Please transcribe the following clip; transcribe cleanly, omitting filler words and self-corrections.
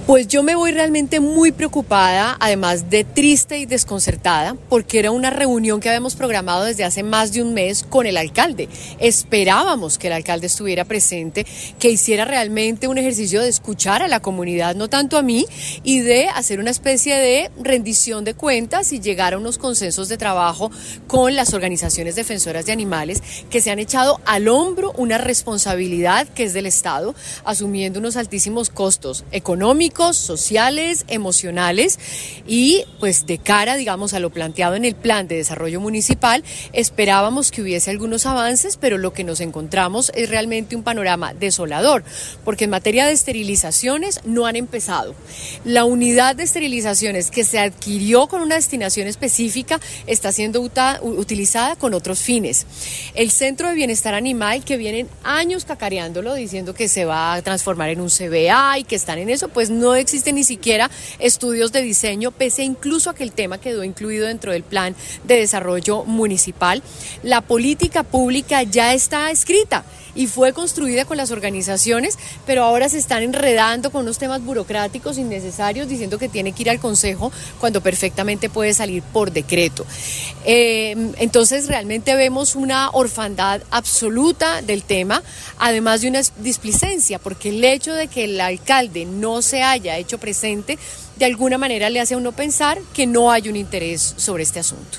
Pues yo me voy realmente muy preocupada, además de triste y desconcertada, porque era una reunión que habíamos programado desde hace más de un mes con el alcalde. Esperábamos que el alcalde estuviera presente, que hiciera realmente un ejercicio de escuchar a la comunidad, no tanto a mí, y de hacer una especie de rendición de cuentas y llegar a unos consensos de trabajo con las organizaciones defensoras de animales que se han echado al hombro una responsabilidad que es del Estado, asumiendo unos altísimos costos económicos, sociales, emocionales, y pues de cara, digamos, a lo planteado en el plan de desarrollo municipal, esperábamos que hubiese algunos avances, pero lo que nos encontramos es realmente un panorama desolador, porque en materia de esterilizaciones no han empezado. La unidad de esterilizaciones que se adquirió con una destinación específica está siendo utilizada con otros fines. El Centro de Bienestar Animal, que vienen años cacareándolo, diciendo que se va a transformar en un CBA y que están en eso, pues no existen ni siquiera estudios de diseño, pese incluso a que el tema quedó incluido dentro del plan de desarrollo municipal. La política pública ya está escrita y fue construida con las organizaciones, pero ahora se están enredando con unos temas burocráticos innecesarios, diciendo que tiene que ir al Consejo cuando perfectamente puede salir por decreto. Entonces realmente vemos una orfandad absoluta del tema, además de una displicencia, porque el hecho de que el alcalde no se haya hecho presente, de alguna manera le hace a uno pensar que no hay un interés sobre este asunto.